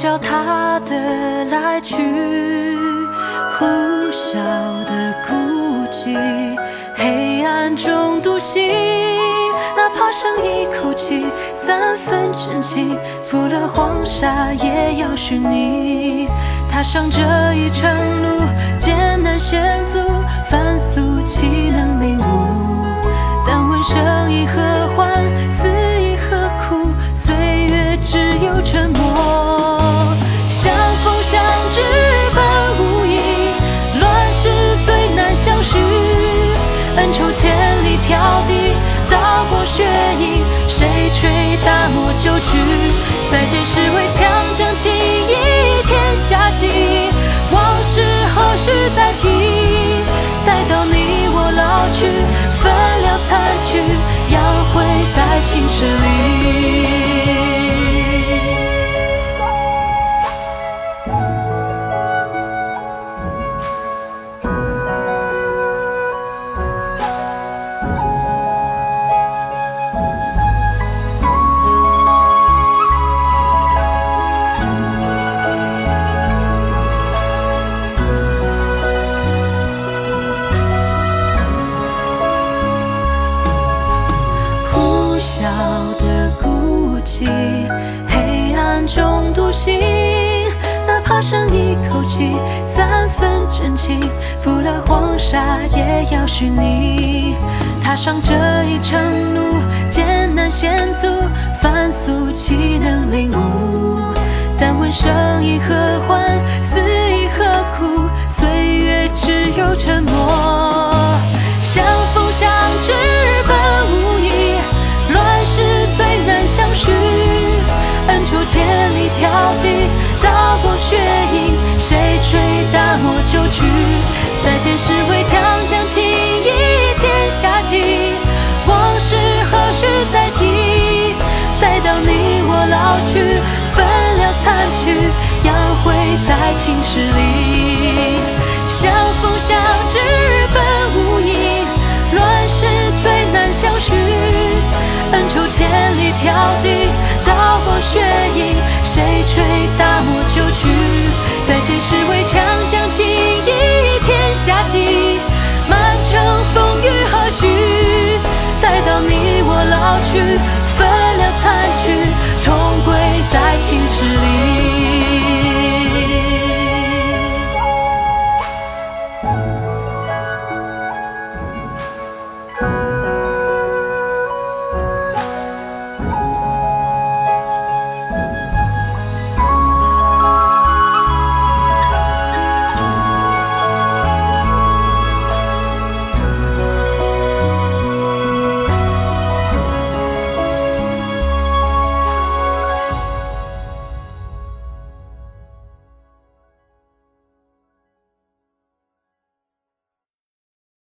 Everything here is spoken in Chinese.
找他的来去，呼啸的孤寂，黑暗中独行，哪怕剩一口气，3分真情，赴了黄沙也要寻你。踏上这一程路，艰难险阻，凡俗岂能领悟？但问生亦何欢，死亦何苦？岁月只有沉默。相逢相知本无意，乱世最难相许。恩仇千里迢递，刀光血影，谁吹大漠旧曲？再见时为强将情义天下计，往事何须再提？待到你我老去，分了残躯，要会在青史里。黑暗中独行，哪怕剩一口气，3分真情，赴了黄沙也要寻你。踏上这一程路，艰难险阻，凡俗岂能领悟？但问生亦何欢，死亦何苦？岁月只有沉默。相逢相知本无意，乱世最难相许。恩仇千里迢递，刀光血影，谁吹大漠旧曲？再见时为强将情义天下计，往事何须再提？待到你我老去，分了残躯，要会在青史里。相逢相知本无意，乱世最难相许。恩仇千里迢递，刀光血影，谁吹大漠旧曲？再见时为强将情义天下计，